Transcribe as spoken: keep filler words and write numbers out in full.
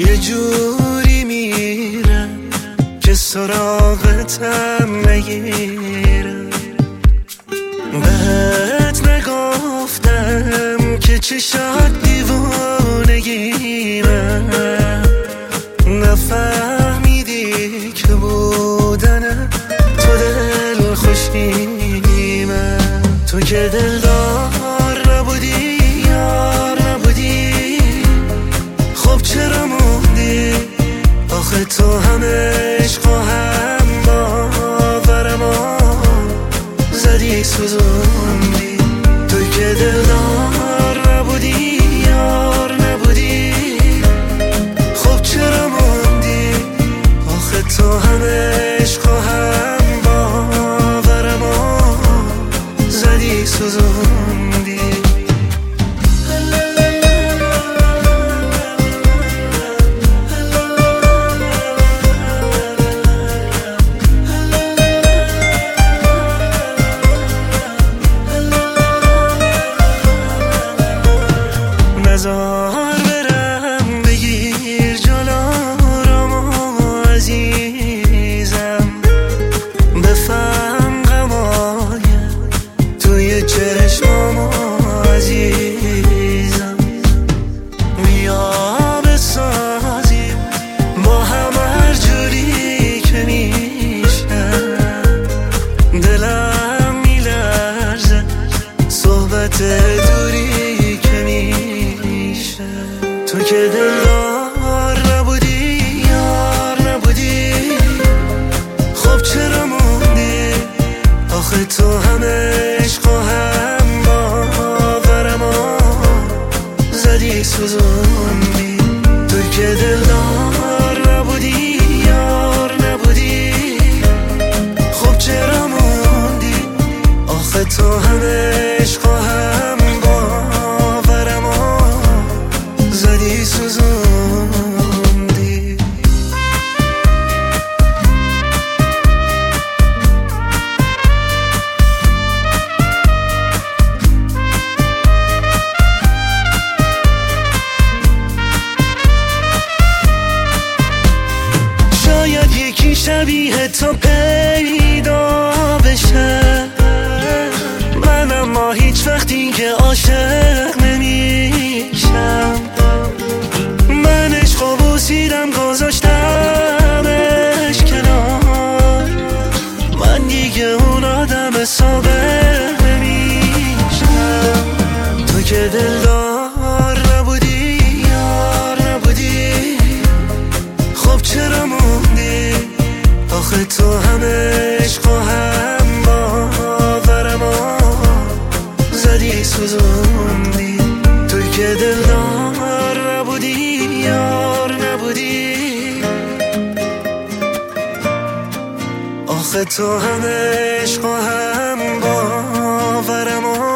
یه جوری میرم که سراغتم نگیرم. بهت نگفتم که چشات دیوانگیمه، نفهمیدی که بودن تو دل خوشیمه. تو که دلدار نبودی یار نبودی، خب چرا موندی؟ آخه تو همه عشق و هم باورمو زدی سوزوندی. تو که دلدار نبودی یار نبودی، خب چرا موندی؟ آخه تو همه عشق و هم باورمو زدی سوزوندی. نزار برم بگیر جلومو عزیزم، بفهم غمای توی چشمامو عزیزم. بیا بسازیم با هم هر جوری که میشه، دلم میلرزه صحبت دوری که میشه. تو که دلدار نبودی یار نبودی، خب چرا موندی؟ آخه تو همه عشق و هم باورمو زدی سوزوندی. تو که دلدار نبودی یار نبودی، خب چرا موندی؟ آخه تو همه عشق و هم باورمو زدی سوزوندی. شاید یکی شبیه تو پیدا بشه، من اما هیچ وقتی که عاشق نمیشم. من عشقو بوسیدم گذاشتمش کنار، من دیگه اون آدم سابق نمیشم. تو که دلدار نبودی یار نبودی، خب چرا موندی؟ آخه تو همه عشق و هم باورمو زدی سوزوندی. توی که دلدار نبودی یار نبودی، آخه تو همه عشق و هم باورمو